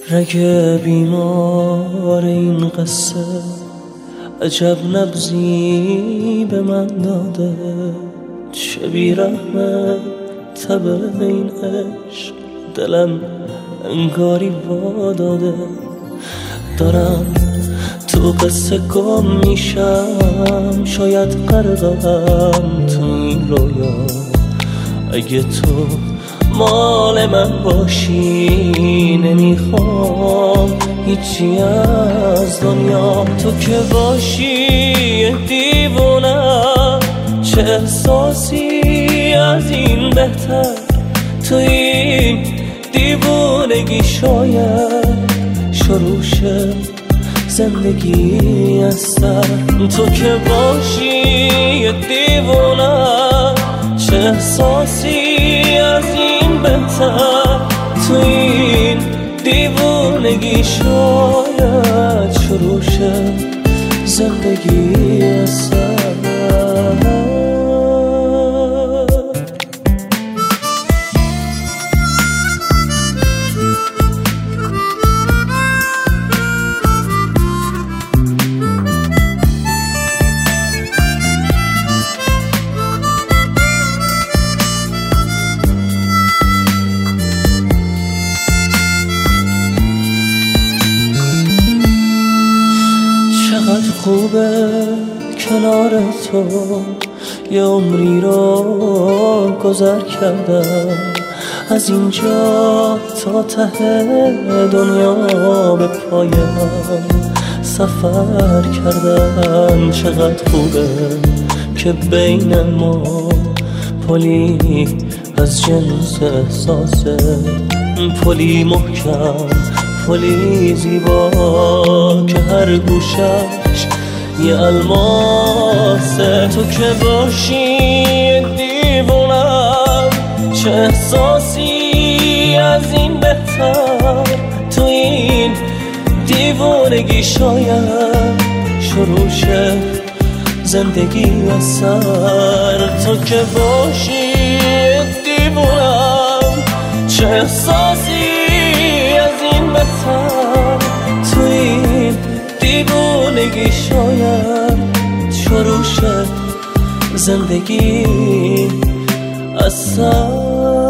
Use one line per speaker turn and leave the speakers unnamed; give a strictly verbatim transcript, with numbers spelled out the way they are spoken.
رگ بیمار این قصه عجب نبضی به من داده، چه بیرحمه تب این عشق دلم انگاری واداده. دارم تو قصه گم میشم، شاید غرقم تو این رویا. اگه تو مال من باشی نمیخوام هیچی از دنیا. تو که باشی دیوونم، چه احساسی از این بهتر. تو این دیوونگی شاید شروع شه زندگی از سر. تو که باشی دیوونم، چه احساسی از این بهتر. تو این دیوونگی شاید شروع شه زندگی از سر. چقدر خوبه کنار تو یه عمری رو گذر کردم، از اینجا تا ته دنیا به پایم سفر کردم. چقدر خوبه که بین ما پلی از جنس احساسه، پلی محکم پلی زیبا که هر گوشش یه الماسه. تو که باشی دیوونم، چه احساسی از این بهتر. تو این دیوونگی شاید شروع شه زندگی از سر. تو که باشی دیوونم، چه احساسی از این بهتر. تو این دیوونگی شاید شروع شه زندگی از سر.